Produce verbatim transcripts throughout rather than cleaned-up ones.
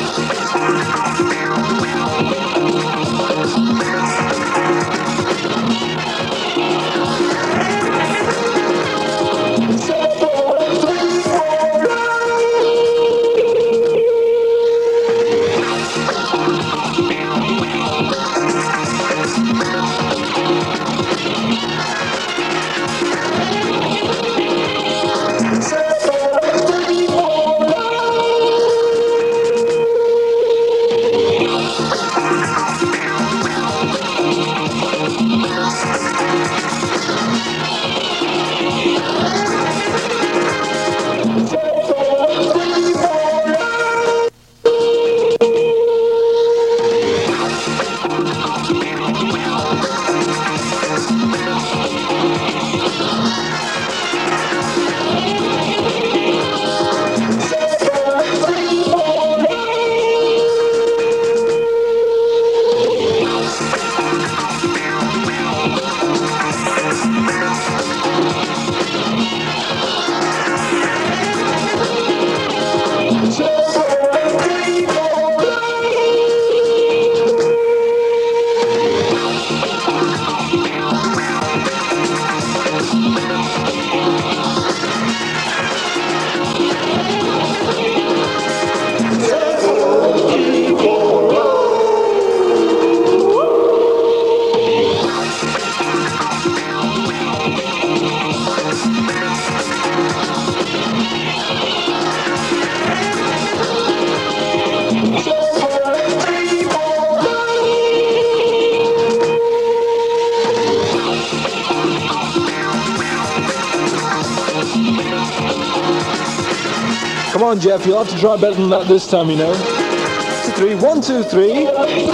Come on, Jeff, you'll have to try better than that this time, you know. Two, three, one, two, three.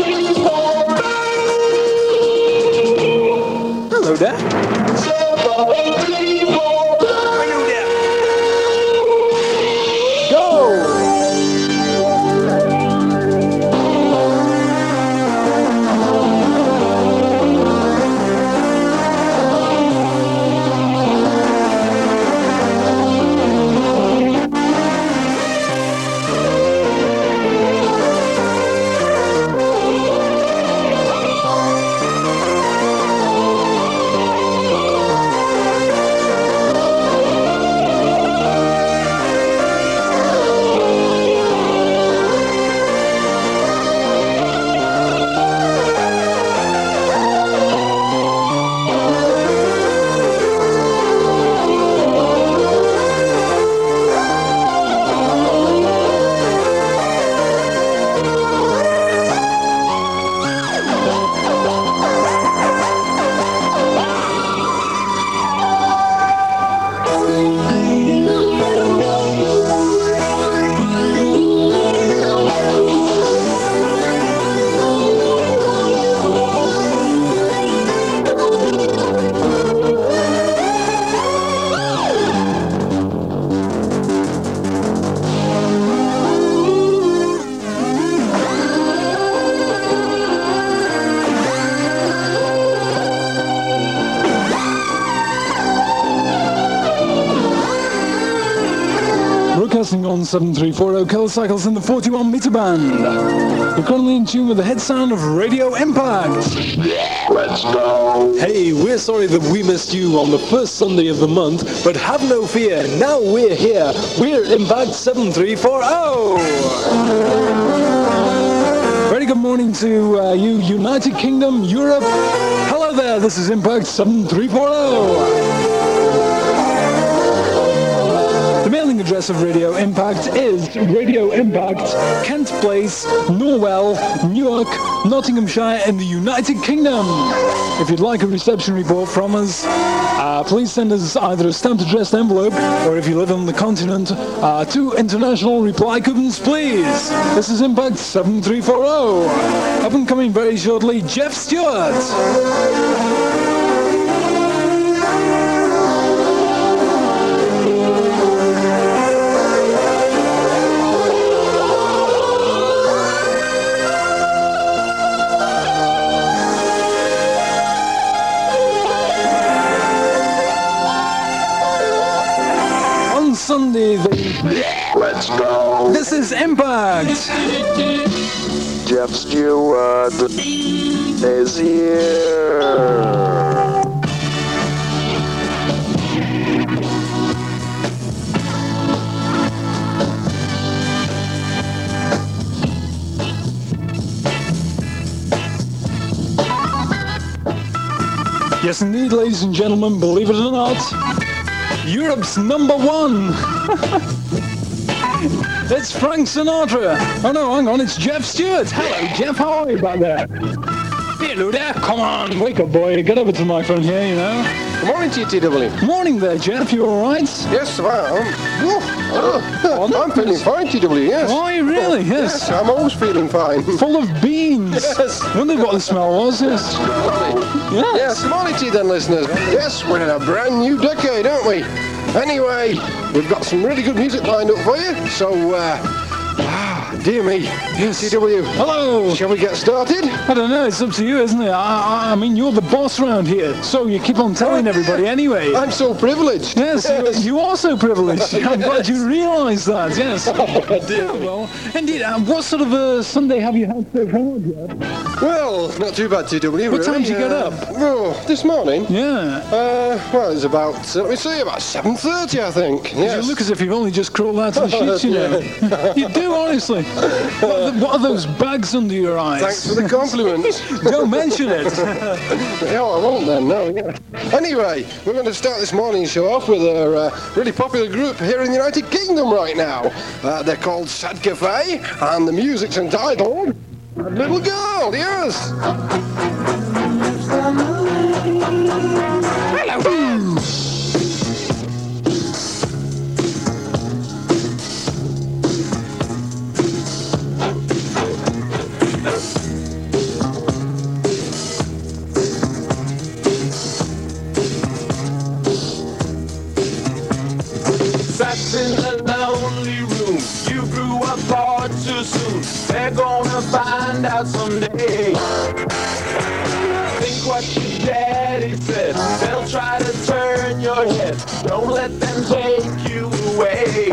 Hello there. Go! Broadcasting on seven three forty kilocycles in the forty-one meter band. You're currently in tune with the head sound of Radio Impact. Let's go. Hey, we're sorry that we missed you on the first Sunday of the month, but have no fear, now we're here. We're Impact seven three forty. Very good morning to uh, you, United Kingdom, Europe. Hello there, this is Impact seven three forty. The mailing address of Radio Impact is Radio Impact, Kent Place, Norwell, Newark, Nottinghamshire in the United Kingdom. If you'd like a reception report from us, uh, please send us either a stamped addressed envelope, or if you live on the continent, uh, two international reply coupons, please. This is Impact seven three forty. Up and coming very shortly, Jeff Stewart. Sunday, the Let's go. This This is Impact. Jeff Stewart is here. Yes, indeed, ladies and gentlemen, believe it or not, Europe's number one. It's Frank Sinatra. Oh no, hang on, it's Jeff Stewart. Hello, Jeff, how are you back there? Hello there, come on, wake up, boy. Get over to the microphone here, you know. Good morning to you, T W. Morning there, Jeff, you alright? Yes, well, I'm, I'm feeling fine, T W, yes. Oh, are you really? Yes. Yes, I'm always feeling fine. Full of beans. Yes. Wondered what the smell was, yes. Yes. Yes, good morning to you then, listeners. Yes, we're in a brand new decade, aren't we? Anyway, we've got some really good music lined up for you, so, uh, ah, dear me. Yes. T W. Hello. Shall we get started? I don't know, it's up to you, isn't it? I, I, I mean, you're the boss around here, so you keep on telling everybody anyway. I'm so privileged. Yes, Yes. You, you are so privileged. I'm glad you realise that, yes. Oh, dear. Well, indeed, uh, what sort of a Sunday have you had so far, Jeff? Well, not too bad, T W, What really. time did you get Uh, up? Oh, this morning? Yeah. Uh, well, it's about, uh, let me see, about seven thirty, I think. Yes. You look as if you've only just crawled out of the sheets, you know. You do, honestly. What are, the, what are those bags under your eyes? Thanks for the compliment. Don't mention it. Yeah, I won't then, no, yeah. Anyway, we're going to start this morning's show off with a uh, really popular group here in the United Kingdom right now. Uh, they're called Sad Cafe, and the music's entitled Little Girl, yes. Hello. Sat in a lonely room, you grew apart too soon. They're gonna find out someday. Think what your daddy said. They'll try to turn your head. Don't let them take you away.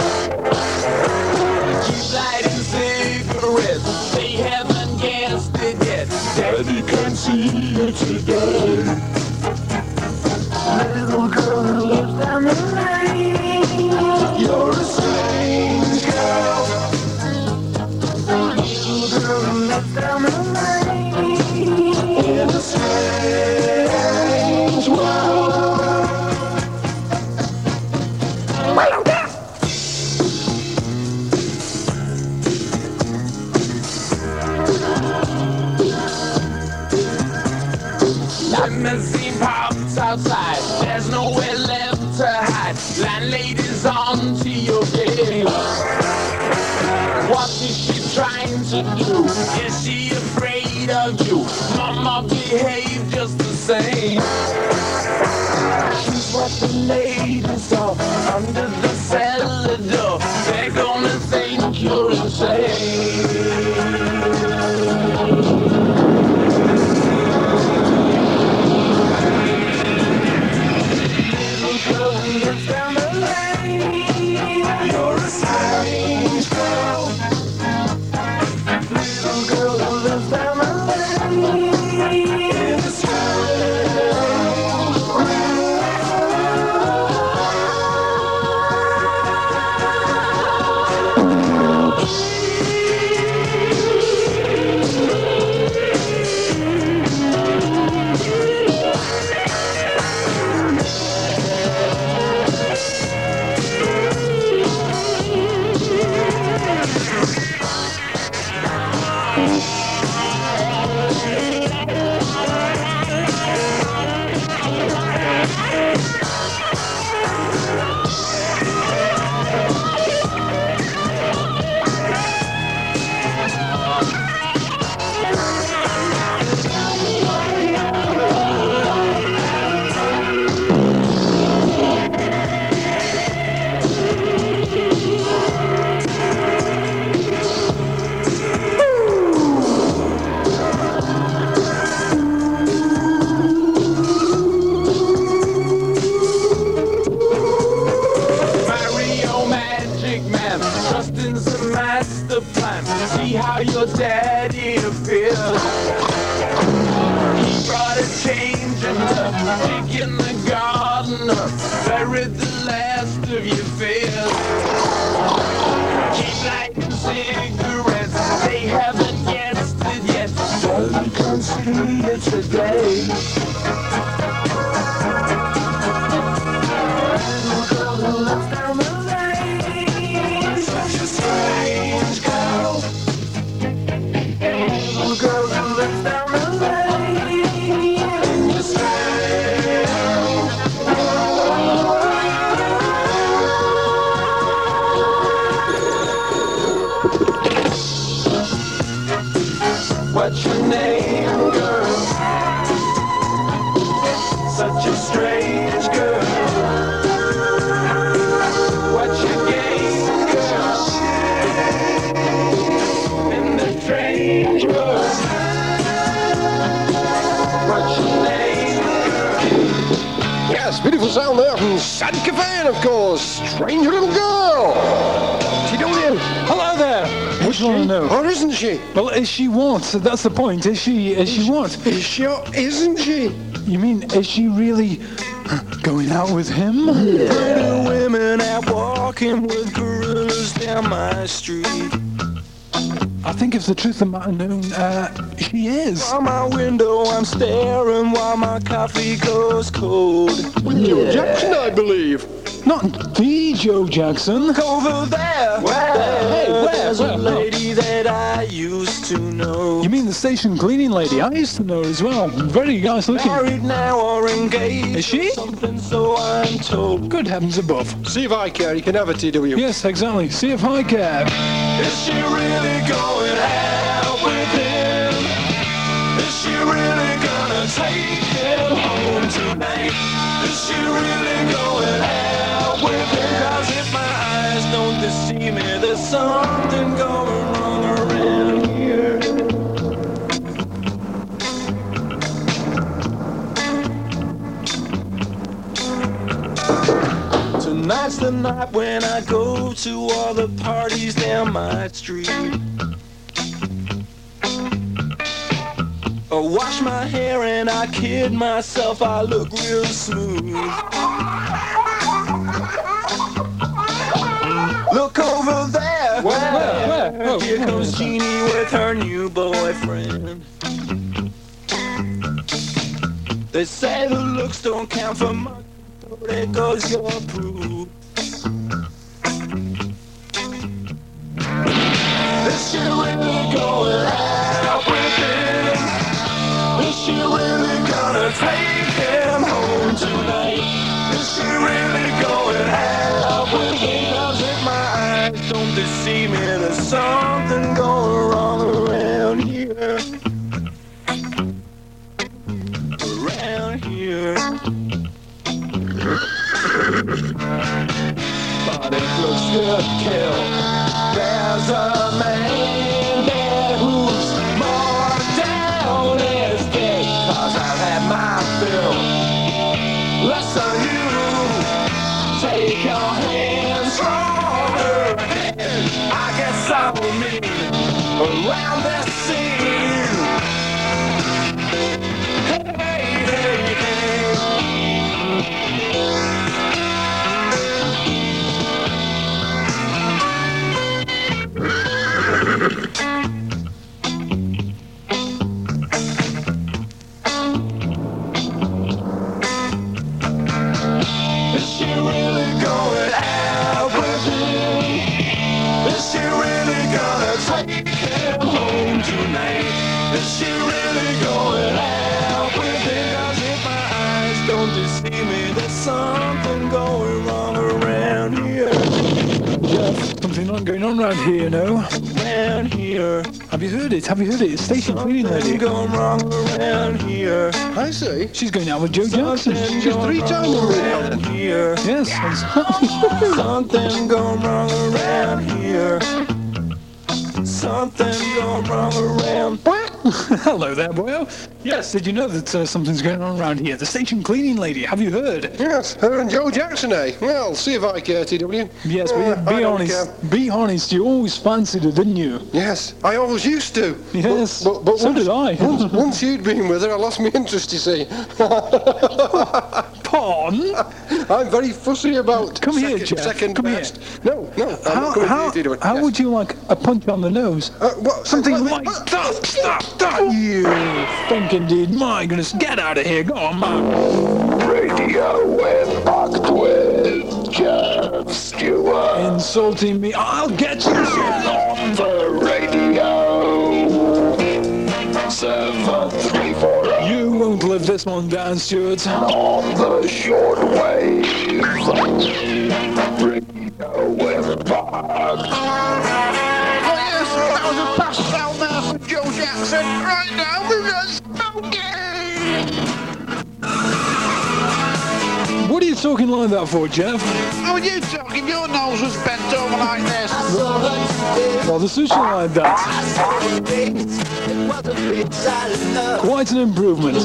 Keep lighting cigarettes. They haven't guessed it yet. Daddy can see you today. Little girl who lives down the lane. You're a strange girl. Little girl who lives down the lane. In a strange world. Limousine parked outside. There's nowhere left to hide. Landlady's on to your gate. What is she trying to do? Is she afraid of you? Mama, behave just the same. She's what the ladies saw under the cellar door. They're gonna think you're insane. Down the lane, you're a strange girl. Little girl who lives down the lane in a strange how your daddy feels. He brought a change and a dig in the garden, buried the last of your fears. Keep lighting cigarettes, they haven't guessed it yet, but you can see it today. Down the lane, such a strange girl. Little girl who lives down the lane, just strange. What's your name, girl? Such a strange girl. What's your game, girl? In the strange world. What's your name, girl? Yes, beautiful sound there from Sad Cafe, and of course, Strange Little Girl. What's she doing? Hello there. What do you want to know? Or isn't she? Well, is she what? That's the point. Is she? Is she what? Is she or isn't she? You mean, is she really going out with him? Pretty women out walking with gorillas down my street. I think if the truth of the matter known, uh, she is. From my window I'm staring while my coffee goes cold. Joe Jackson, I believe. Not the Joe Jackson. Look over there. Where? Hey, where? There's Where? a lady that I used to know. You mean the station cleaning lady? I used to know her as well. Very nice looking. Married now or engaged? Is she? Or something, so I'm told. Good heavens above. See if I care, you can have a T W. Yes, exactly. See if I care. Is she really going out with him? Is she really gonna take him home tonight? Is she really going out with him? 'Cause if my eyes don't deceive me, there's something going wrong around here. Tonight's the night when I go to all the parties down my street. I wash my hair and I kid myself, I look real smooth. Look over there. Where? Where? Where? Oh, Here oh, comes oh. Jeannie with her new boyfriend. They say the looks don't count for much, so there goes your proof. Is she really going out with him? Is she really gonna take him home tonight? Is she really going out with him? 'Cause if my eyes don't deceive me, there's something going wrong around here. Around here. But it looks good, kill. There's a man there who's more down his dick. 'Cause I've had my fill. Listen, you take your hands from her head. I guess I will meet around this scene. Hey, hey, hey. Is she really going out with him? Is she really gonna take him home tonight? Is she really going out with him? 'Cause if my eyes don't deceive me, there's something going wrong around here. Jeff, something not going on around here, you know. Around here. Have you heard it? Have you heard it? It's station cleaning Something lady. going wrong around here. I see. She's going out with Joe Jackson. Something She's going three wrong times around around. here. Yes. Something going wrong around here. something going wrong around. Hello there, boyo. Yes, did you know that uh, something's going on around here? The station cleaning lady, have you heard? Yes, her and Joe Jackson, eh? Well, see if I care, T W. Yes, Uh, but I be don't honest. care. Be honest, you always fancied her, didn't you? Yes, I always used to. Yes, But, but, but so once, did I. once, once you'd been with her, I lost my interest, you see. Pardon? I'm very fussy about Come here, second, Jeff. second Come here. best. No, no, I'm How, not coming how, to you, T W. how Yes. would you like a punch on the nose? Uh, what, Something uh, like what- that. Stop, stop, you think indeed. My goodness, get out of here. Go on, man. Radio Impact with Jeff Stewart. Insulting me. I'll get you. On the radio. seven three four. You won't live this one down, Stuart. On the short wave. Radio Impact. Oh yes, that was a pass down there from Joe Jackson. Right now we're going smoking. What are you talking like that for, Jeff? How are you talking? Your nose was bent over like this. Well, the sushi like that. Quite an improvement.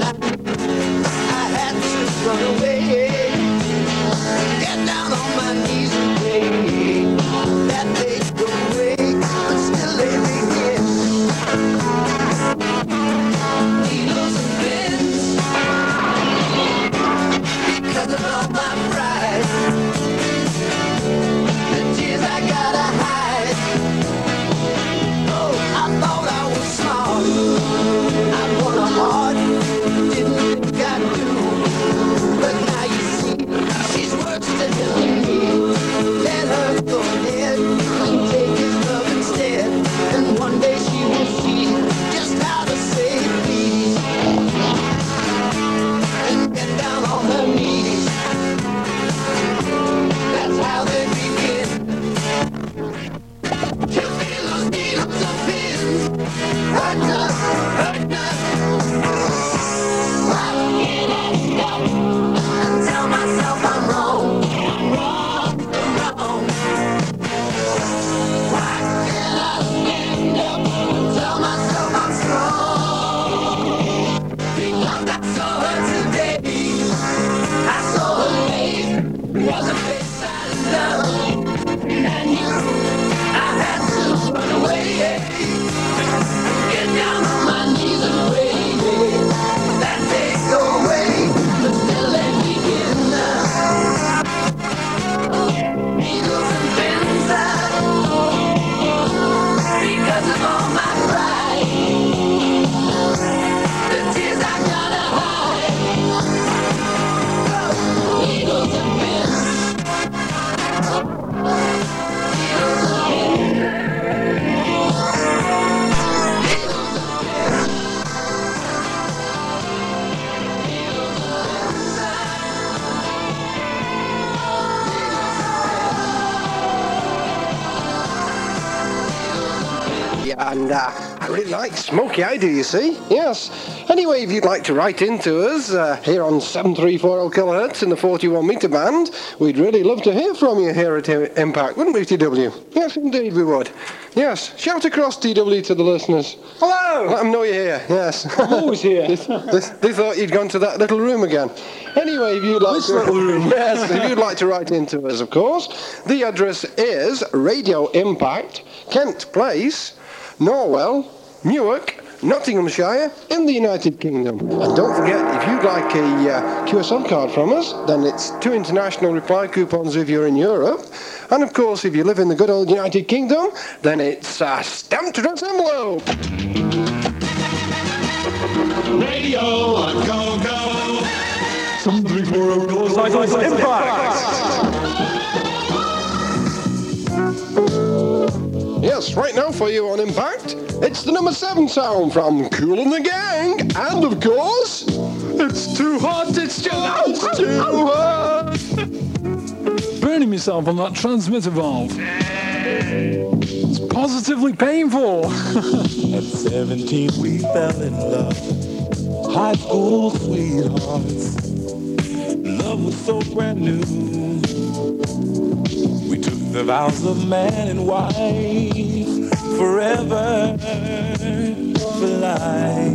And uh, I really like Smokey, I do, you see. Yes. Anyway, if you'd like to write into us uh, here on seven three four kilohertz in the forty-one metre band, we'd really love to hear from you here at I- Impact, wouldn't we, T W? Yes, indeed we would. Yes. Shout across, T W, to the listeners. Hello. Let them know you're here. Yes. I'm always here. they, they thought you'd gone to that little room again. Anyway, if you'd like Which to, little room? yes, if you'd like to write into us, of course, the address is Radio Impact, Kent Place, Norwell, Newark, Nottinghamshire, in the United Kingdom. And don't forget, if you'd like a uh, Q S L card from us, then it's two international reply coupons if you're in Europe. And of course, if you live in the good old United Kingdom, then it's a stamped address envelope. Radio, go, go. Some three, four, oh, goes like this. Impact. Yes, right now for you on Impact, it's the number seven sound from Kool and the Gang, and of course, It's too hot. It's too hot. it's too hot. Burning myself on that transmitter valve. It's positively painful. At seventeen we fell in love. High school sweethearts. Love was so brand new. We took the vows of man and wife. forever fly.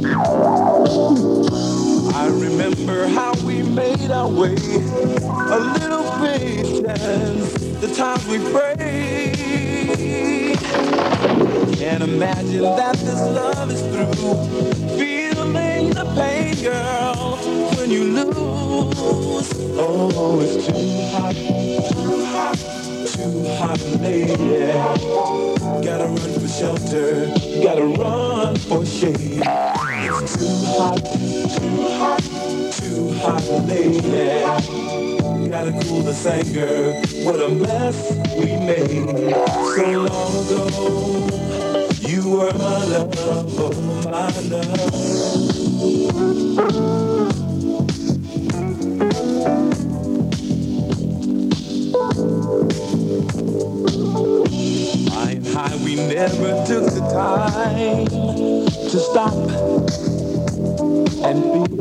I remember how we made our way, a little patience, the times we prayed. Can't imagine that this love is through, feeling the pain, girl, when you lose. Oh, it's too hot, too hot, too hot, lady. Gotta run for shelter, gotta run for shade. It's too hot, too hot, too hot, lady. Gotta cool this anger, what a mess we made. So long ago, you were my love, oh my love. Flying high, we never took the time to stop and feel.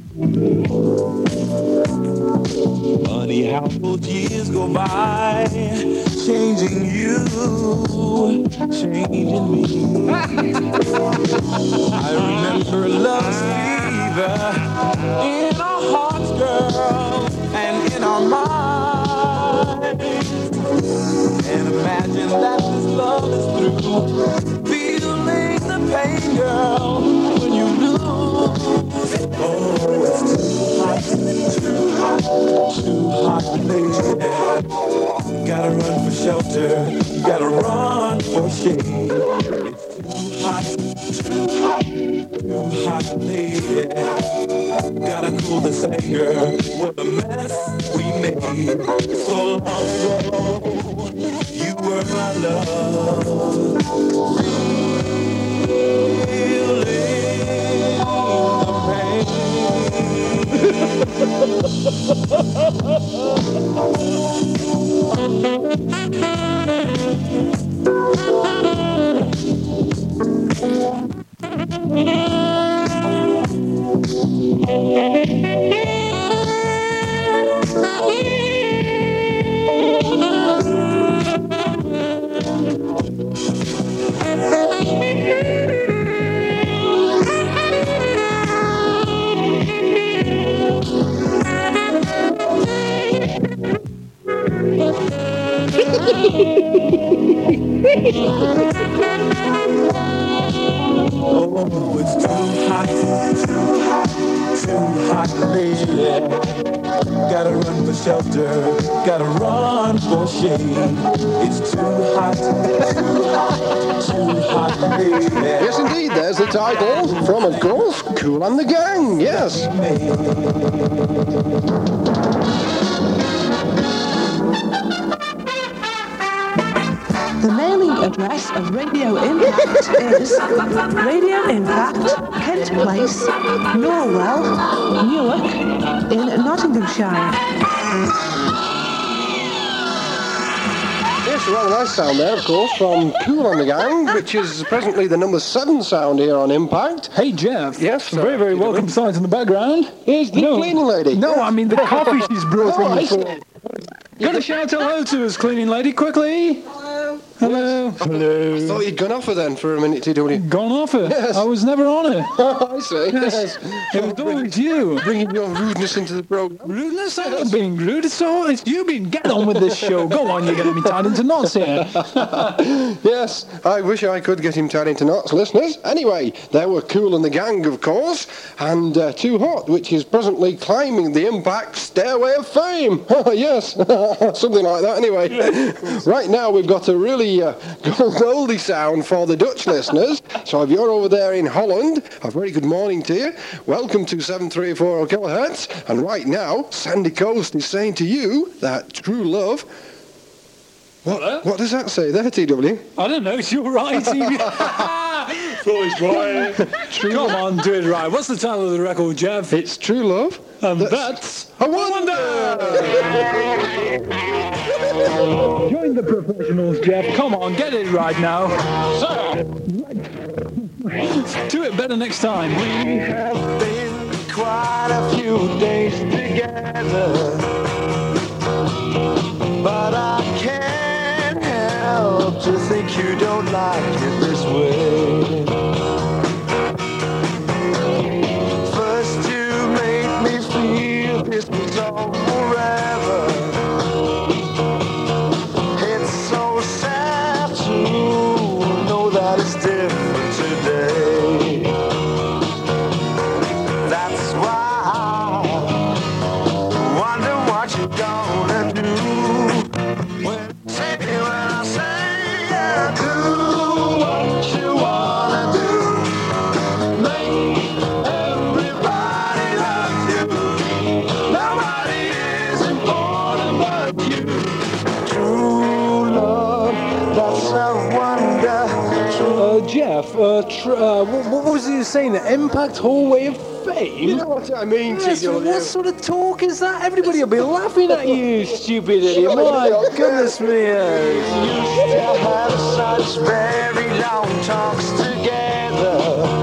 Funny how those years go by, changing you, changing me. I remember love's fever in our hearts, girl, and in our minds. And imagine that this love is through, feeling the pain, girl, when you lose. Oh, it's too hot, too hot, too hot, lady. Gotta run for shelter, gotta run for shade. It's too hot, too hot, too hot, lady. Gotta cool this anger, what a mess we made. So long ago, you were my love. Feeling the pain. Oh, it's too hot, too hot, too hot, lady. Gotta run for shelter, gotta run for shade. It's too hot, too hot, too hot, lady. Yes, indeed, there's the title from, of course, Kool and the Gang, yes. The mailing address of Radio Impact is Radio Impact, Kent Place, Norwell, Newark, in Nottinghamshire. Yes, a rather nice sound there, of course, from Kool and the Gang, which is presently the number seven sound here on Impact. Hey, Jeff. Yes, A very, very uh, welcome sight in the background. Here's the No. cleaning lady. No, I mean the coffee she's brought Oh, from I the see. floor. You gotta shout hello to us, cleaning lady, quickly. Hello. Hello. I thought you'd gone off her then for a minute, T W. Gone off her. Yes. I was never on her. I see. Yes. It was always you. Bringing your rudeness into the program. Rudeness? I'm not being rude. It's all, it's you being, get on with this show. Go on, you're going to be tied into knots here. Yes, I wish I could get him tied into knots, listeners. Anyway, there were Kool and the Gang, of course, and uh, Too Hot, which is presently climbing the Impact Stairway of Fame. Yes, something like that anyway. Right now we've got a really uh, oldie sound for the Dutch listeners. So if you're over there in Holland, a very good morning to you. Welcome to seven three four kilohertz. And right now, Sandy Coast is saying to you that true love... What, Hello? what does that say there, T W? I don't know. It's your right. Come on, do it right. What's the title of the record, Jeff? It's True Love. And that's A Wonder! Join the professionals, Jeff. Come on, get it right now. Sir! Do it better next time. We have been quite a few days together, but I can't help to think you don't like it this way. First you made me feel this was all forever. It's so sad to know that it's different today. That's why I wonder what you're gonna do when, say, when I say yeah, do what you wanna do. Make everybody love you. Nobody is important but you. True love, that's a wonder. Uh, Jeff, uh, tr- uh, what, what was he saying? The Impact Hallway of Fame? You know what I mean, Yes, T W? what sort of talk is that? Everybody will be laughing at you, stupid idiot. My goodness me. Used to have such very long talks together,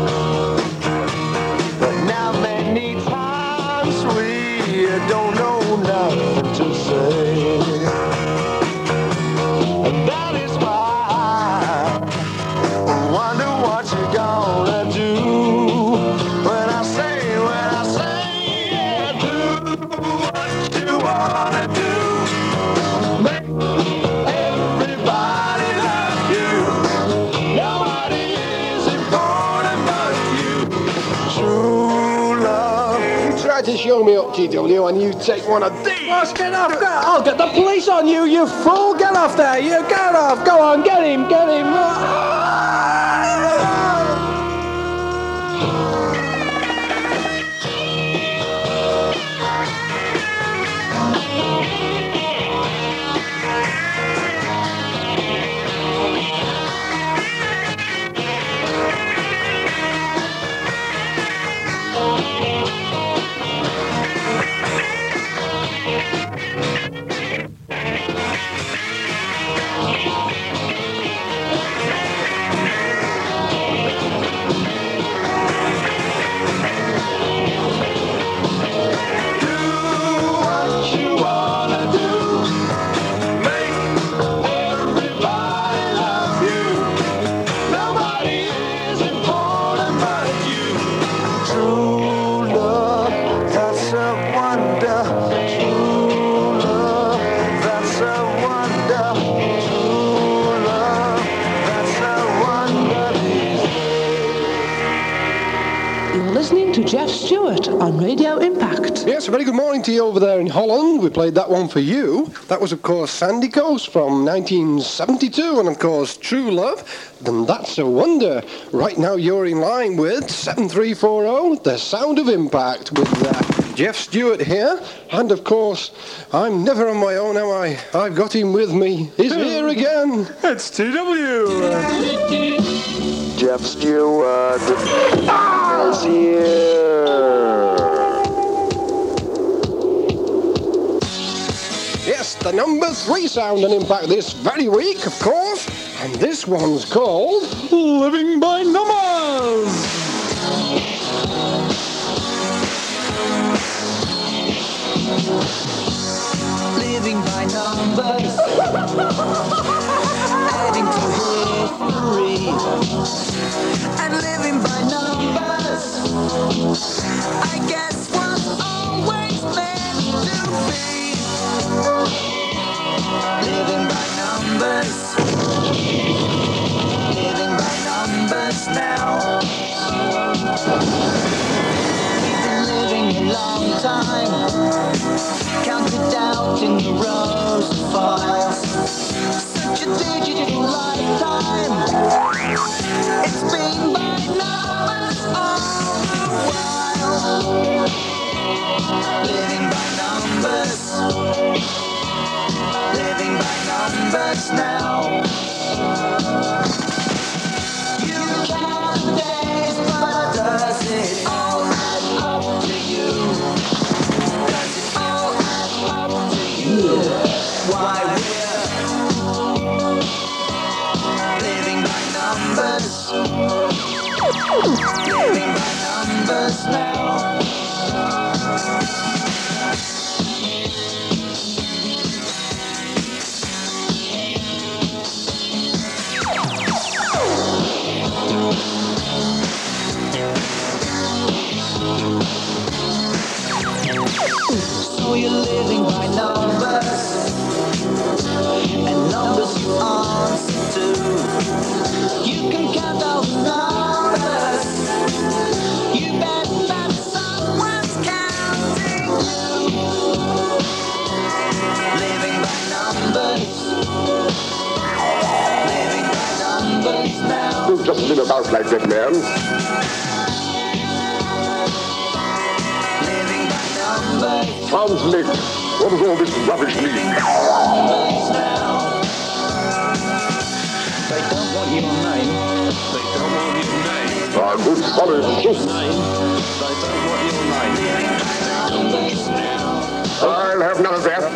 but now many times we don't know nothing to say. And that is why I wonder what you're gonna do when I say, when I say, yeah, do what you wanna do. Make everybody love you. Nobody is important but you. True love. You try to show me up, T W, and you take one of these. Let's get off. Get, I'll get the police on you, you fool. Get off there. You get off. Go on, get him, get him. Listening to Jeff Stewart on Radio Impact. Yes, a very good morning to you over there in Holland. We played that one for you. That was, of course, Sandy Coast from nineteen seventy-two, and, of course, True Love. And That's a Wonder. Right now you're in line with seven three four zero, The Sound of Impact, with uh, Jeff Stewart here. And, of course, I'm never on my own, am I? I've got him with me. He's here again. It's T W. Jeff Stewart is here. Yes, the number three sound and impact this very week, of course. And this one's called Living by Numbers. Living by numbers, adding to history, and living by numbers, I guess was always meant to be. Living by numbers, living by numbers now. We've been living a long time, counted out in the rows of files. Such a digital lifetime. It's been by numbers all the while. Living by numbers. Living by numbers now. You count the days, but does it all add up to you? Does it all add up to you? Why we're living by numbers. right, good man. Living by numbers. Sounds lit. What does all this rubbish mean? Numbers now. They don't want your name. They don't want your name. Ah, good solid. Name. They don't want your name. Numbers now. I'll have none of that.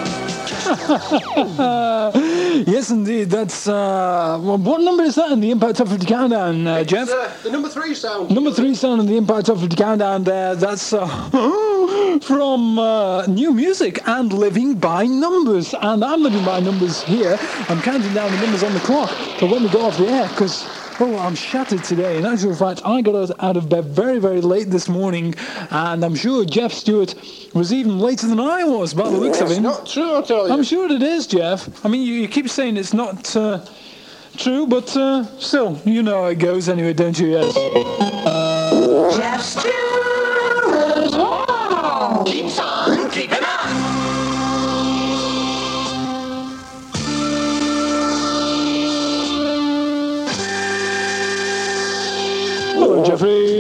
Yes, indeed. That's uh, well, what number is that in the Impact Top fifty Countdown, uh, Jeff? It's, uh, the number three sound. Number three sound in the Impact Top fifty Countdown. There, that's uh, from uh, New Music and Living by Numbers. And I'm living by numbers here. I'm counting down the numbers on the clock to when we go off the air because. Oh, I'm shattered today. In actual fact, I got out- out of bed very, very late this morning, and I'm sure Jeff Stewart was even later than I was, by the looks of It's him. not true, I tell you. I'm sure it is, Jeff. I mean, you, you keep saying it's not uh, true, but uh, still, you know how it goes anyway, don't you? Yes. Jeff Stewart. Wow. Keeps on keeping on. Hello, Jeffrey.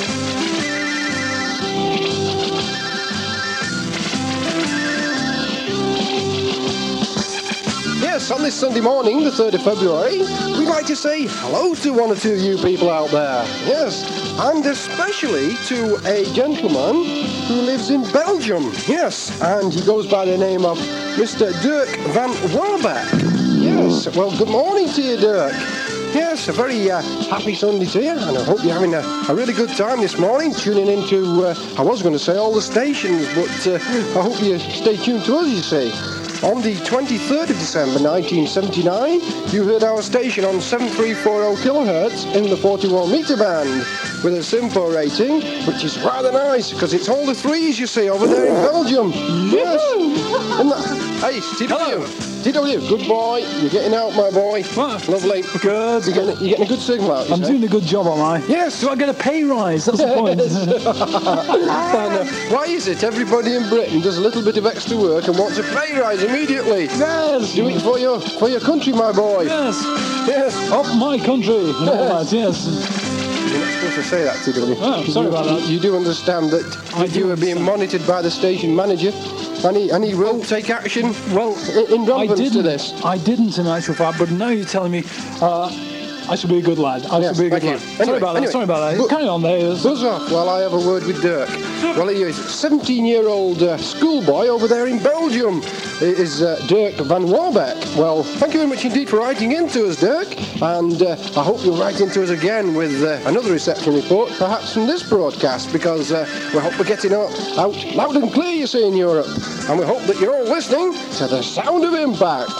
Yes, on this Sunday morning, the third of February, we'd like to say hello to one or two of you people out there. Yes, and especially to a gentleman who lives in Belgium. Yes, and he goes by the name of Mister Dirk van Warbeck. Yes, well, good morning to you, Dirk. Yes, a very uh, happy Sunday to you, and I hope you're having a, a really good time this morning, tuning into, uh, I was going to say all the stations, but uh, I hope you stay tuned to us, you see. On the twenty-third of December nineteen seventy-nine, you heard our station on seven three four zero kilohertz in the forty-one meter band with a Simpo rating, which is rather nice because it's all the threes you see over there in Belgium. Yes. And that, hey, T W. T W, good boy. You're getting out, my boy. What? Lovely. Good. You're getting, you're getting a good signal out. you I'm say? doing a good job, am I? Yes. Do I get a pay rise? That's the point. And, uh, why is it everybody in Britain does a little bit of extra work and wants a pay rise immediately? Yes. Do it for your for your country, my boy. Yes. Yes. Up my country. And all that, yes. You're not supposed to say that, T W. Oh, sorry you, about that. You do understand that I if do you are being understand. monitored by the station manager, and he, and he will take action Well, in, in I relevance didn't. to this. I didn't in actual fact, but now you're telling me uh, I should be a good lad. I Yes, should be a good thank lad. you. Sorry Anyway, about that. anyway. Sorry about that. But- Carry on there. Buzz off while I have a word with Dirk. Well, he is a seventeen-year-old uh, schoolboy over there in Belgium. It is uh, Dirk van Warbeck. Well, thank you very much indeed for writing in to us, Dirk. And uh, I hope you'll write in to us again with uh, another reception report, perhaps from this broadcast, because uh, we hope we're getting out, out loud and clear, you see, in Europe. And we hope that you're all listening to the Sound of Impact.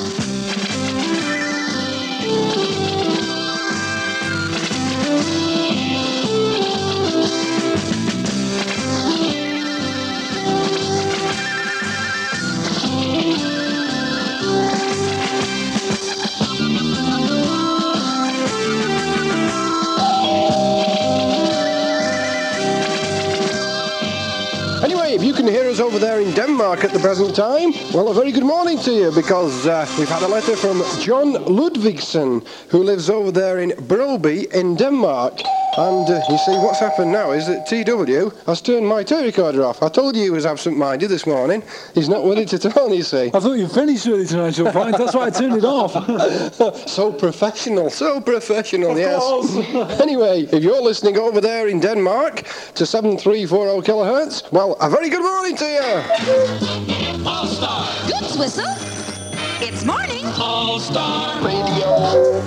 Anyway, if you can hear us over there in Denmark at the present time, well, a very good morning to you, because uh, we've had a letter from John Ludvigsen, who lives over there in Broby in Denmark. And uh, you see, what's happened now is that T W has turned my tape recorder off. I told you he was absent-minded this morning. He's not with it at all, you see. I thought you finished with it tonight, your point. That's why I turned it off. So professional, so professional, Of yes. course. Anyway, if you're listening over there in Denmark to seven three four zero kilohertz, well, a very good morning to you. All-Star Good, Swistle. It's morning. All-Star Radio.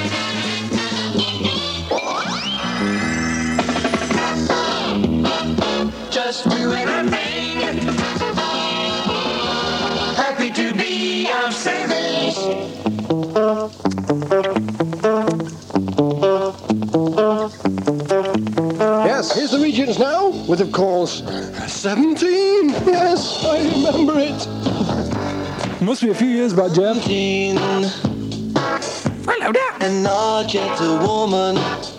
Just doing a thing. Happy to be of service. Yes, here's the regions now, with of course seventeen. Yes, I remember it. Must be a few years back, Jeff. Hello there. And not yet a woman,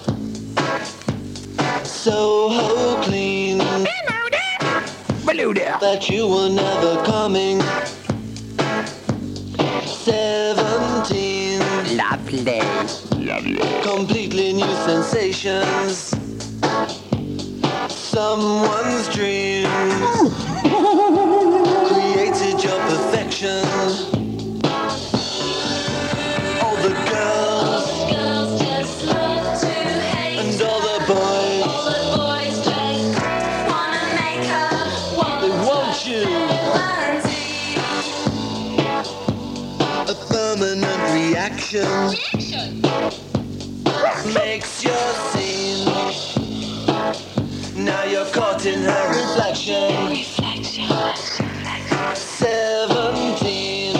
so clean Hello there. Hello there. that you were never coming. Seventeen, Lovely. completely new sensations. Someone's dream created your perfection. All the girls and all the boys, they want you. A permanent reaction makes your scene. Now you're caught in her reflection. Seventeen.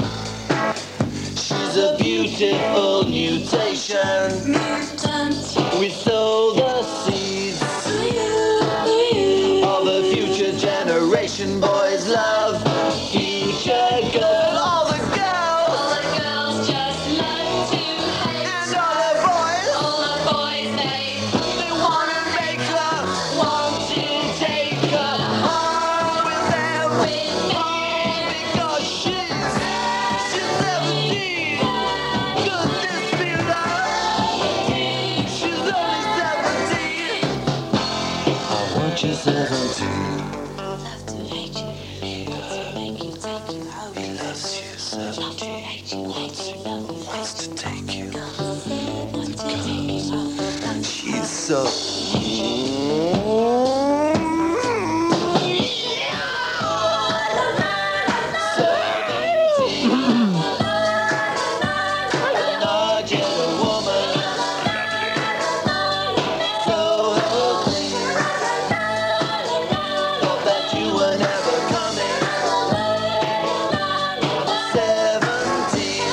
She's a beautiful mutation. We sow the seeds of a future generation. Boys love future girls. All the girls, all the girls just love to hate. And all the boys, all the boys they they wanna make love, want to take her home with them, with them, because she's she's seventeen. Could this be love? She's only seventeen. I want you seventeen. He loves you, seventeen. Wants you, wants to take you. She's so. Not yet a woman. So clean. Thought that you were never coming. Seventeen.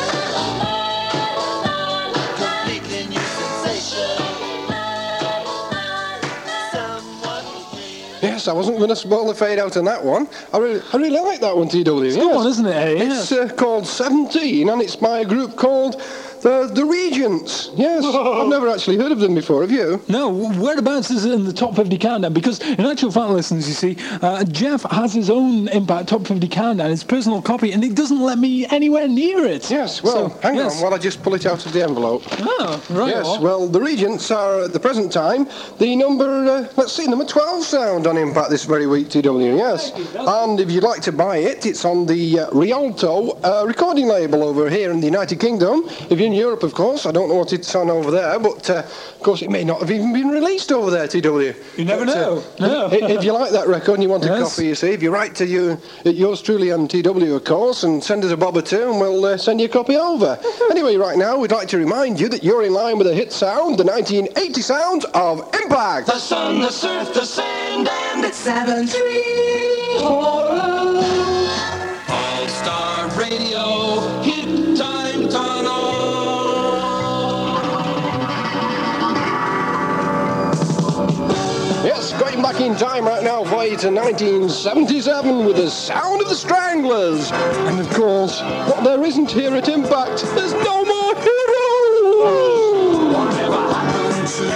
Completely new sensation. Someone's dream. Yes, I wasn't going to spoil the fade out on that one. I really, I really like that one, T W. It's a good one, isn't it, eh? It's uh, called seventeen, and it's by a group called the the Regents. Yes, I've never actually heard of them before. Have you? No, whereabouts is it in the top fifty countdown? Because in actual fact, listeners, you see, uh, Jeff has his own Impact Top fifty countdown, his personal copy, and he doesn't let me anywhere near it. Yes, well, So, hang yes. on while I just pull it out of the envelope. Oh, right. Yes, well. well, the Regents are at the present time the number, uh, let's see, number twelve sound on Impact this very week, T W, yes. And if you'd like to buy it, it's on the uh, Rialto uh, recording label over here in the United Kingdom. If you're in Europe, of course, I don't know what it's on over there, but uh, of course it may not have even been released over there, T W. You never But, know. Uh, No. i- If you like that record and you want a Yes. copy, you see, if you write to you, yours truly and T W, of course, and send us a bob or two and we'll uh, send you a copy over. Anyway, right now, we'd like to remind you that you're in line with the hit sound, the nineteen eighty sound of Impact. The sun, the surf, the sand, and it's seven three All-Star Radio, hit time tunnel. Yes, going back in time right now for you to nineteen seventy-seven with the sound of the Stranglers. And of course, what there isn't here at Impact, there's no more heroes! Whatever happened to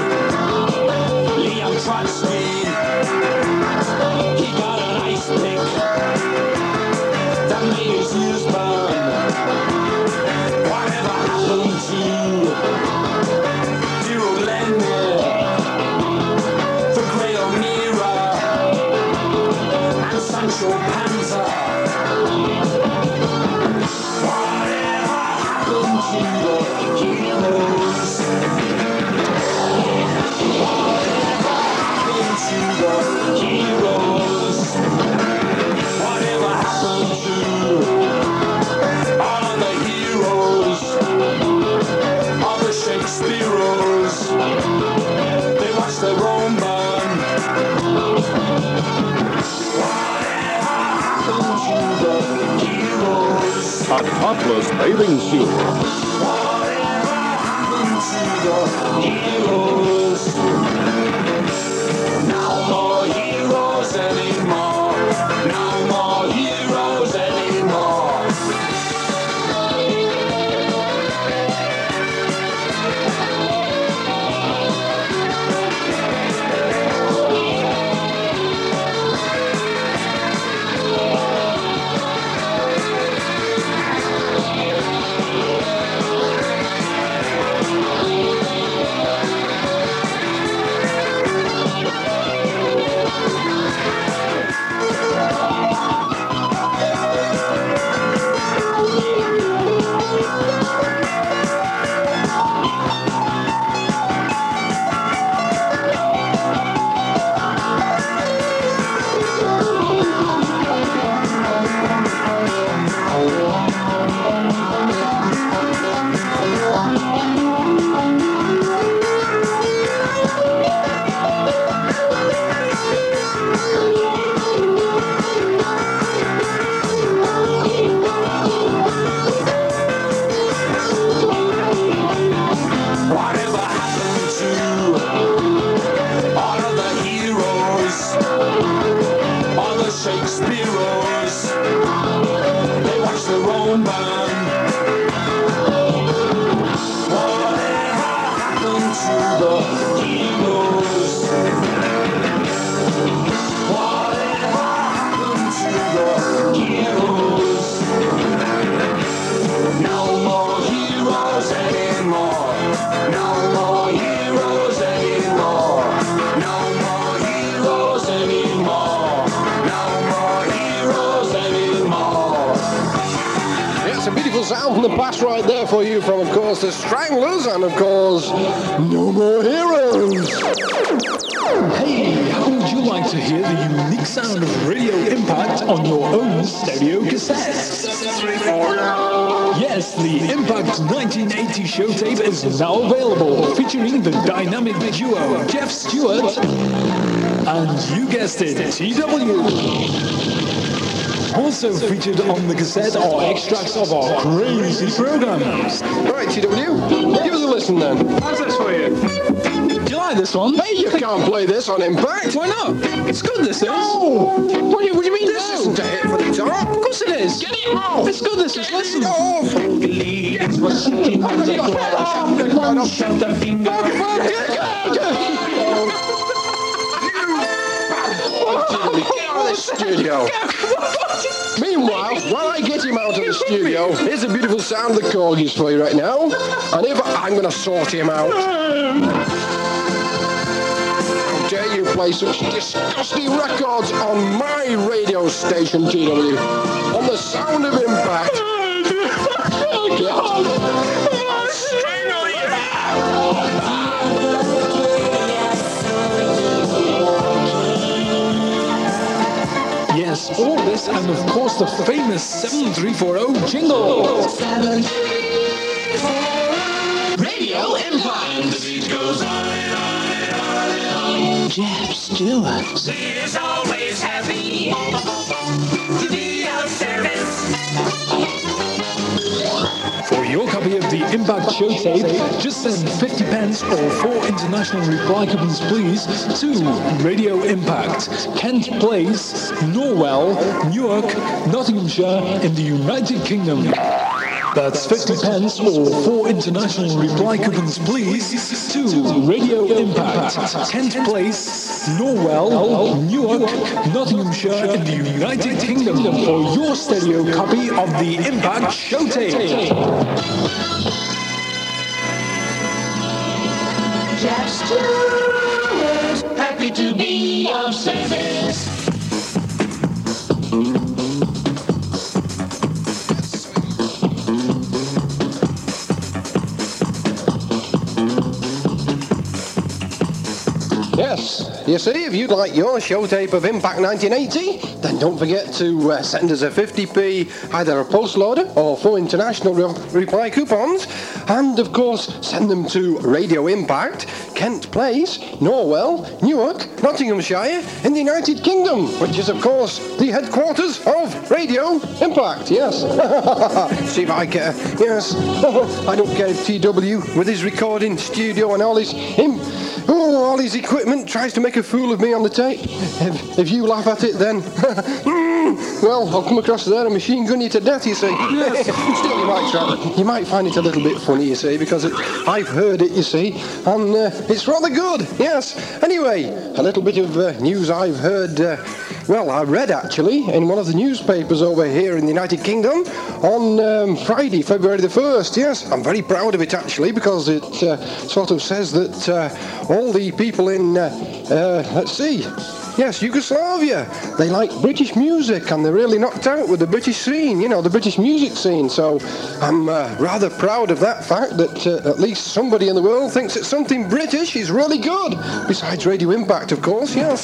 Liam Trotsky? He got an ice pick that made his ears burn. Whatever happened to dear old Leonard, the Grey O'Meara, and Sancho Panza? Whatever happened to the heroes? Whatever happened to the heroes? Whatever happened to all of the heroes? All the Shakespeareos? They watch their own burn. Whatever happened to the heroes? A topless bathing suit. Whatever happened to the heroes? No more heroes anymore. No more heroes anymore. on the pass right there for you from, of course, the Stranglers and, of course, No More Heroes. Hey, how would you like to hear the unique sound of Radio Impact on your own stereo cassette? Yes, the Impact nineteen eighty show tape is now available, featuring the dynamic duo Jeff Stewart and, you guessed it, T W. Also featured on the cassette are extracts of our crazy programs. Right, T W, give us a listen then. How's this for you? Do you like this one? Hey, you can't play this on Impact. Why not? It's good, this is. No! What do you, what do you mean, This no? isn't a hit for the top. Of course it is. Get it off! It's good, this is. Listen. Off! Get out of the studio. Meanwhile, while I get him out of the studio, here's a beautiful sound of the corgis for you right now. And if I, I'm going to sort him out. How dare you play such disgusting records on my radio station, T W? On the Sound of Impact. Yes, all this and of course the famous seven three four zero jingle. Radio Impact. The beat goes on and on and on and on. Jeff Stewart. He is always happy to be of service. For your copy of the Impact show tape, just send fifty pence or four international reply coupons, please, to Radio Impact, Kent Place, Norwell, Newark, Nottinghamshire, in the United Kingdom. That's fifty pence or four international reply coupons, please, to Radio Impact, Kent Place, Norwell, Newark, Nottinghamshire, in the United Kingdom, for your stereo copy of the Impact show tape. Jeff Stewart, happy to be of service. Yes, you see, if you'd like your show tape of Impact nineteen eighty, then don't forget to uh, send us a fifty p, either a postal order or four international re- reply coupons, and of course send them to Radio Impact, Kent Place, Norwell, Newark, Nottinghamshire, in the United Kingdom, which is of course the headquarters of Radio Impact, yes. See if I care, yes. I don't care if T W, with his recording studio and all his, him, oh, all his equipment, tries to make a fool of me on the tape. If, if you laugh at it, then, well, I'll come across there and machine gun you to death, you see. Yes. Still, you might try. You might find it a little bit funny, you see, because it, I've heard it, you see, and uh, it's rather good, yes. Anyway, a little bit of uh, news I've heard, uh, well, I read actually in one of the newspapers over here in the United Kingdom on um, Friday, February the first, yes. I'm very proud of it actually, because it uh, sort of says that uh, all the people in, uh, uh, let's see, yes, Yugoslavia, they like British music and they're really knocked out with the British scene, you know, the British music scene. So I'm uh, rather proud of that fact that uh, at least somebody in the world thinks that something British is really good. Besides Radio Impact, of course, yes.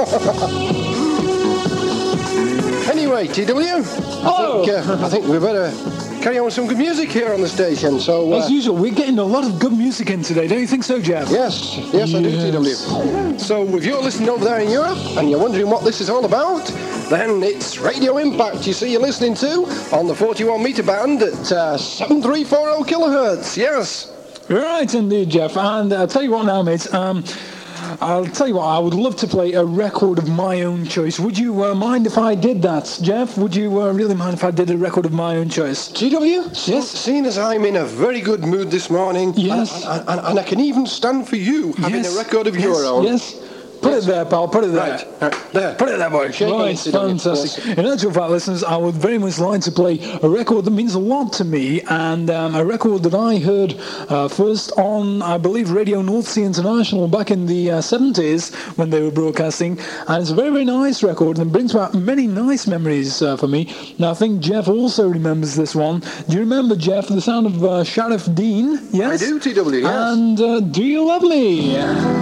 Anyway, T W, I think, uh, I think we better carry on with some good music here on the station. So, uh, As usual, we're getting a lot of good music in today, don't you think so, Jeff? Yes, yes, I do, T W. So if you're listening over there in Europe and you're wondering what this is all about, then it's Radio Impact, you see, you're listening to on the forty-one meter band at uh, seven three four zero kilohertz, yes. Right, indeed, Jeff. And I'll tell you what now, mate. Um, I'll tell you what, I would love to play a record of my own choice. Would you uh, mind if I did that, Jeff? Would you uh, really mind if I did a record of my own choice? T W, yes. Seeing as I'm in a very good mood this morning, yes, and, and, and, and I can even stand for you having yes. a record of yes. your own. Yes. Put it there, pal. Put it there. Right, right, there. Put it there, boy. Shaking Right, it, C W. fantastic. Yes. In actual fact, listeners, I would very much like to play a record that means a lot to me, and um, a record that I heard uh, first on, I believe, Radio North Sea International back in the uh, seventies when they were broadcasting, and it's a very, very nice record, and it brings back many nice memories uh, for me. Now, I think Jeff also remembers this one. Do you remember, Jeff, the sound of uh, Sheriff Dean? Yes? I do, T W, yes. And uh, Do You Love Me?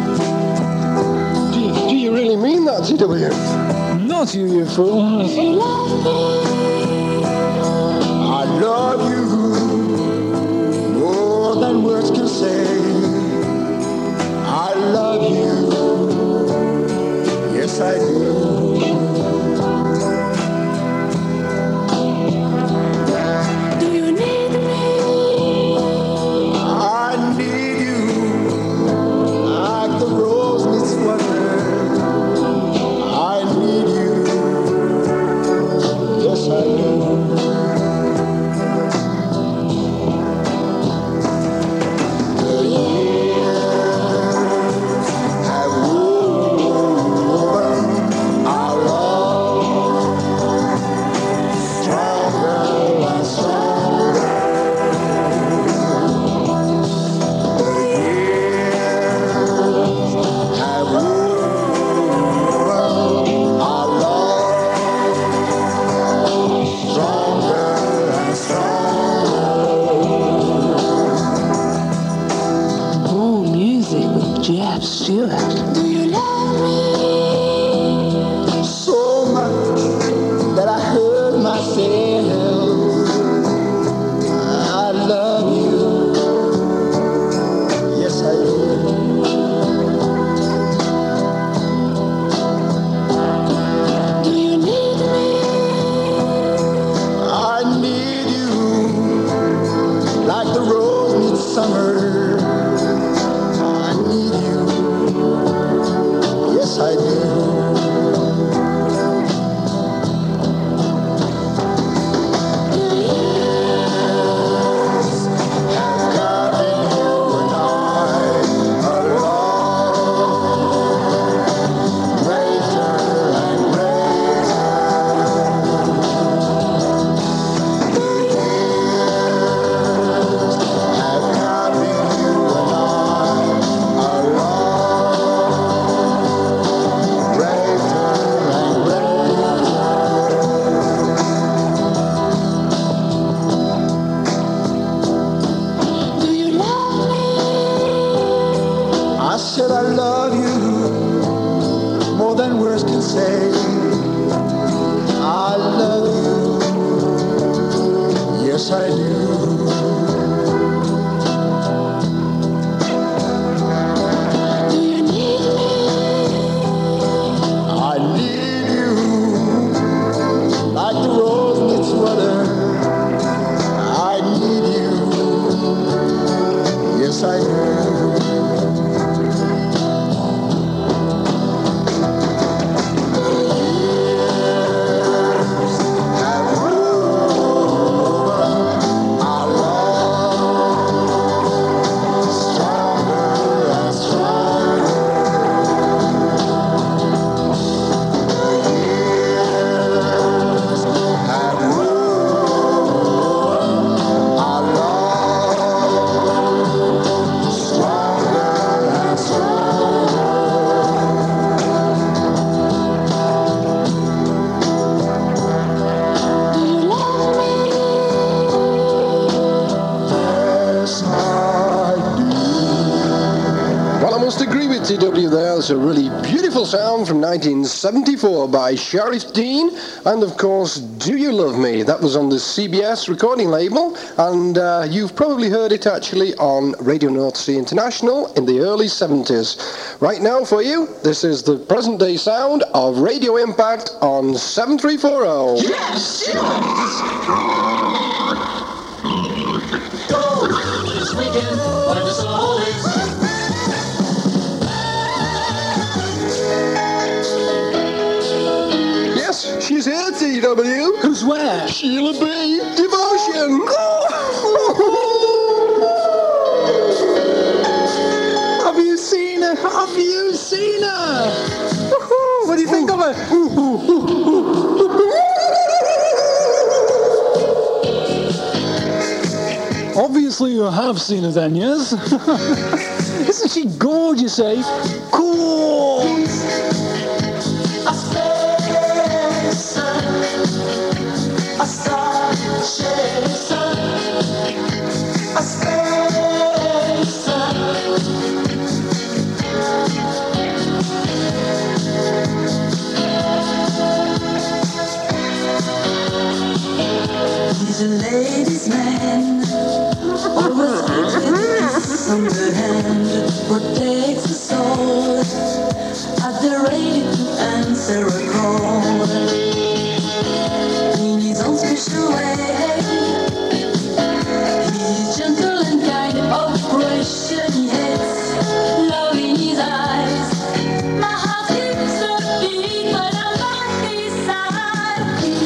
Do, do you really mean that, T W? Not you, you fool. I love you more than words can say. I love you, yes I do. Do you need me? I need you like the rose needs water. I need you, yes I do. The years have woven our love stronger and stronger. The years have woven our love stronger and stronger. More music with Jeff Stewart. Do you love me? So much that I hurt myself. I love you, yes I do. Do you need me? I need you like the rose needs summer. I need you, yes I do. Have gotten you and I a love greater and greater. Have gotten you and I a love greater and greater. Do you love me? I said I love you more than words can say. I love you, yes I do. Do you need me? I need you like the rose needs water. I need you, yes I do. Have woven our love stronger and stronger. Have woven our love stronger and stronger. Do you love me? Yes, I do. Well, I must agree with T W there. It's a really beautiful sound from nineteen seventy-four by Sheriff Dean. And, of course, Do You Love Me? That was on the C B S recording label. And uh, you've probably heard it, actually, on Radio North Sea International in the early seventies. Right now, for you, this is the present-day sound of Radio Impact on seven three four zero. This weekend, find us always. Yes, she's here, T W. Who's where? Sheila B. Devotion. Have you seen her? Have you seen her? you have seen her then, yes? Isn't she gorgeous, eh? Cool! A spacer, a star chaser, a spacer. He's a ladies' man, always with a kiss on the hand, protects the soul, at the ready to answer a call. In his own special way, he's gentle and kind, operation he hates, love in his eyes. My heart skips a beat when I'm by his side.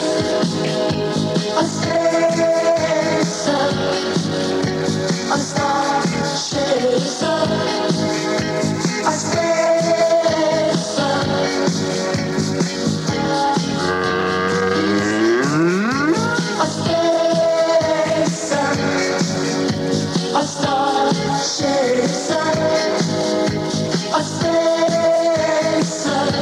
A chaser, a star chaser, a spacer. A spacer, a star chaser, a spacer.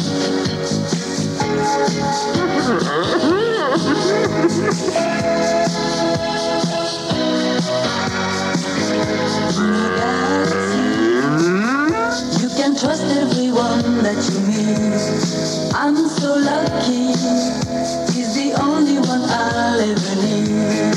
You can trust everyone that you meet. I'm so lucky, he's the only one I'll ever need.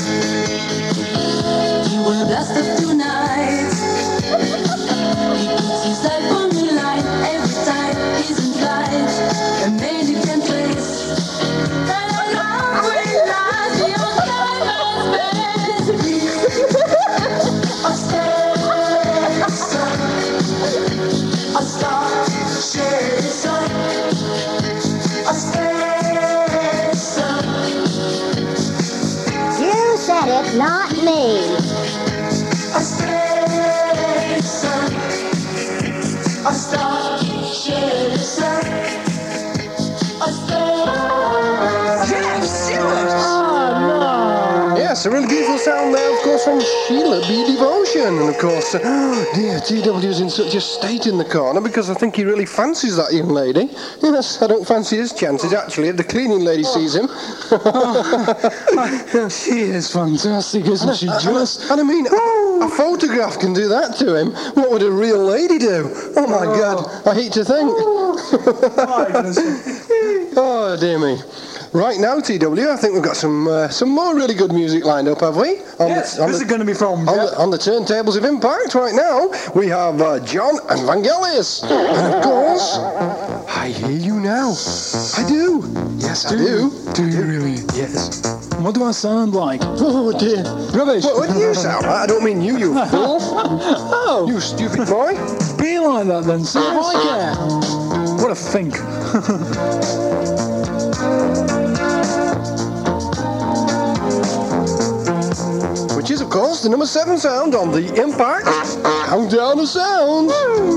He will blast up tonight. He puts his life on the line every time he's in flight. And then you can trace that I'm not realize your time and space. A spacer, a star chaser, a spacer. You said it, not me. A spacer, a star chaser, a spacer. Jeff Stewart! Yes, a really beautiful sound there, of course, from Sheila B. Devotion. And of course, uh, dear, T W's in such a state in the corner because I think he really fancies that young lady. Yes, I don't fancy his chances, actually, if the cleaning lady sees him. She is fantastic, isn't she? Just... And I mean, a, a photograph can do that to him. What would a real lady do? Oh, my Oh. God, I hate to think. Oh, dear me. Right now, T W, I think we've got some uh, some more really good music lined up, have we? On Yes, the, on this the, is going to be from... on, the, on the turntables of Impact right now, we have uh, John and Vangelis. And of course, I hear you now. I do. Yes, I do. Do you really? Yes. What do I sound like? Oh, dear. Rubbish. What, what do you sound like? I don't mean you, you fool. Oh, You stupid boy. be like that then, see if I care. What a think. Which is, of course, the number seven sound on the Impact Countdown of Sounds.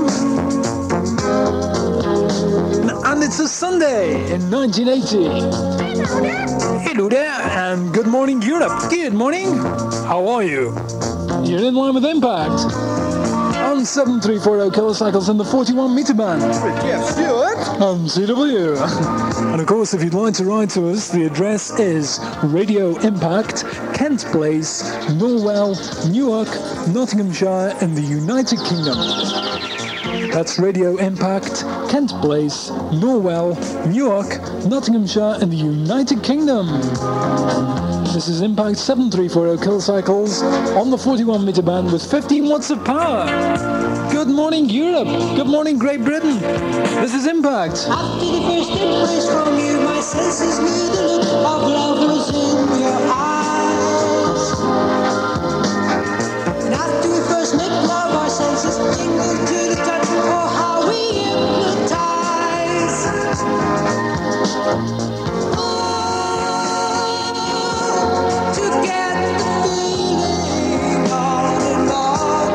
And it's a Sunday in nineteen eighty. Hello there, and good morning, Europe. Good morning. How are you? You're in line with Impact on seven three four zero kilocycles in the forty-one meter band. With Jeff Stewart. On C W. And of course, if you'd like to write to us, the address is Radio Impact, Kent Place, Norwell, Newark, Nottinghamshire in the United Kingdom. That's Radio Impact, Kent Place, Norwell, Newark, Nottinghamshire in the United Kingdom. This is Impact seven three four zero kilocycles on the forty-one meter band with fifteen watts of power. Good morning, Europe. Good morning, Great Britain. This is Impact. After the first embrace from you, my senses knew the look of love was in your eyes. And after we first make love, our senses tingled to the touch. Oh, how we hypnotize. Oh, to get the feeling all in all.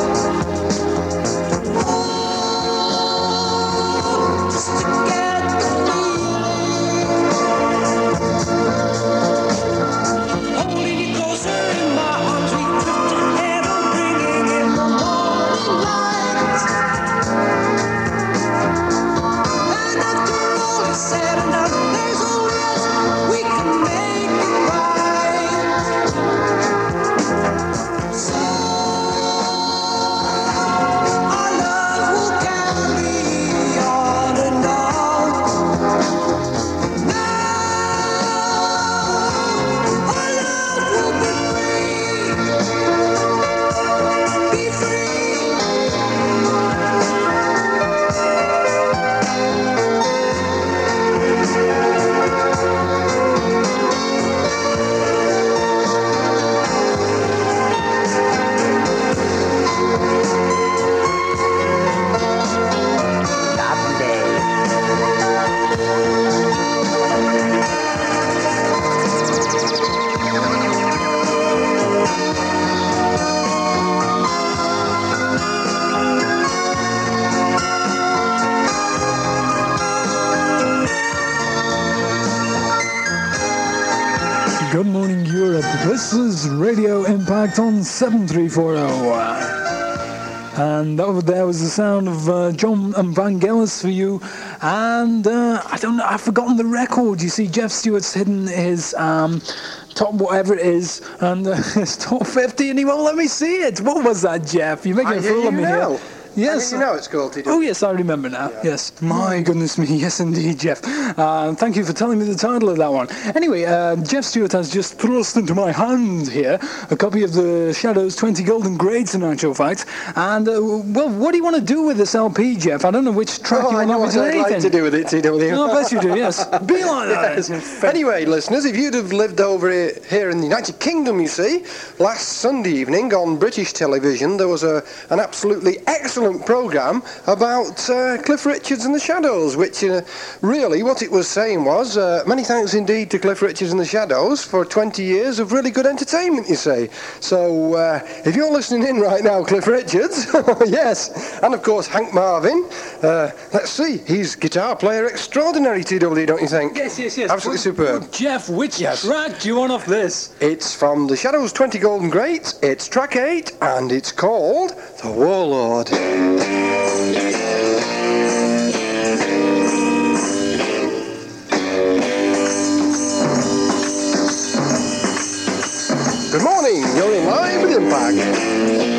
Just to get the feeling. Oh, This is Radio Impact on seven three four zero. And over there was the sound of uh, John and Vangelis for you. And uh, I don't know, I've forgotten the record. You see, Jeff Stewart's hidden his um, top whatever it is, and uh, his top fifty, and he won't let me see it. What was that, Jeff? You're making I a fool of me know. here. Yes. I mean, you know it's called T W. Oh, yes, I remember now. Yeah. Yes. My goodness me. Yes, indeed, Jeff. Uh, thank you for telling me the title of that one. Anyway, uh, Jeff Stewart has just thrust into my hand here a copy of the Shadows twenty Golden Grades, in actual fact. And, uh, well, what do you want to do with this L P, Jeff? I don't know which track oh, you I want know to do. what I'd like to do with it, T W. Oh, I bet you do, yes. Be like that. Yes. Anyway, listeners, if you'd have lived over here in the United Kingdom, you see, last Sunday evening on British television, there was a an absolutely excellent programme about uh, Cliff Richards and the Shadows, which uh, really what it was saying was, uh, many thanks indeed to Cliff Richards and the Shadows for twenty years of really good entertainment, you see. So uh, if you're listening in right now, Cliff Richards, yes, and of course Hank Marvin, uh, let's see, he's guitar player extraordinary, T W, don't you think? Yes, yes, yes. Absolutely superb. Well, Jeff, which Yes. track do you want off this? It's from the Shadows twenty Golden Greats, it's track eight, and it's called The Warlord. Good morning, you're in Live with Impact.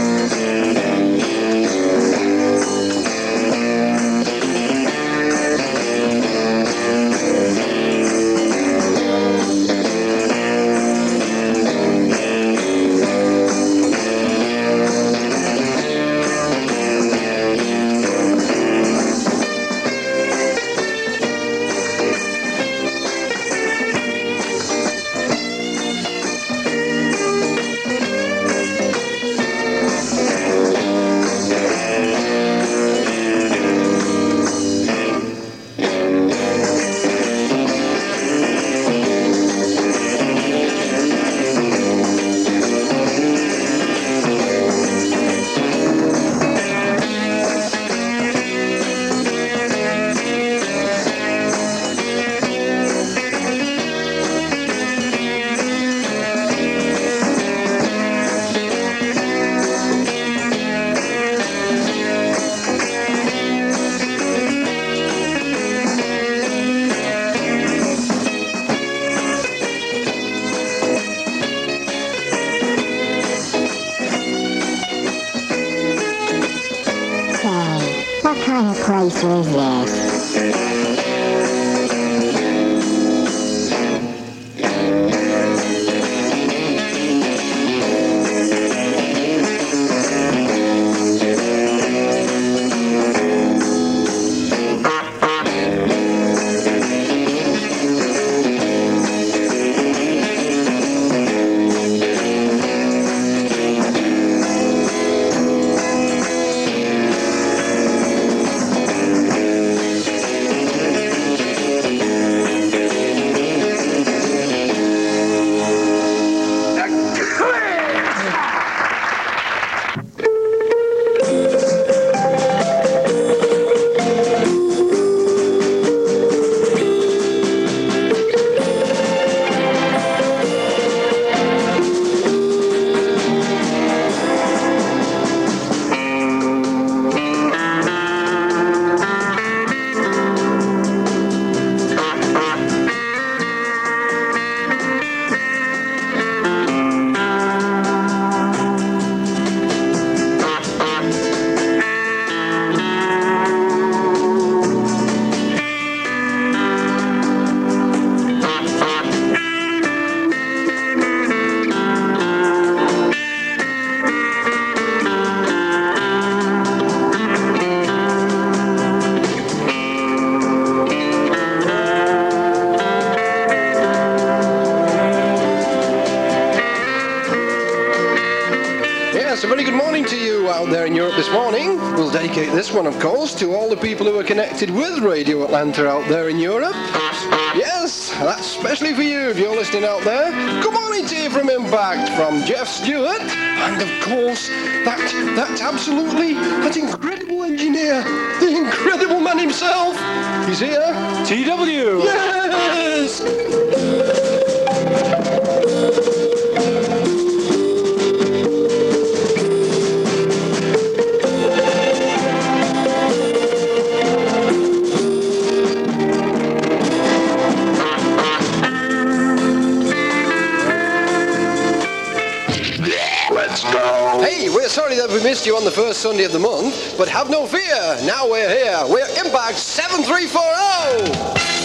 What kind of place is this? Yes, a very good morning to you out there in Europe this morning. We'll dedicate this one, of course, to all the people who are connected with Radio Atlanta out there in Europe. Yes, that's especially for you if you're listening out there. Good morning to you from Impact, from Jeff Stewart, and of course, that, that absolutely, that incredible engineer, the incredible man himself. He's here. T W. Yes! we missed you on the first Sunday of the month, but have no fear, now we're here. We're Impact seven three four zero!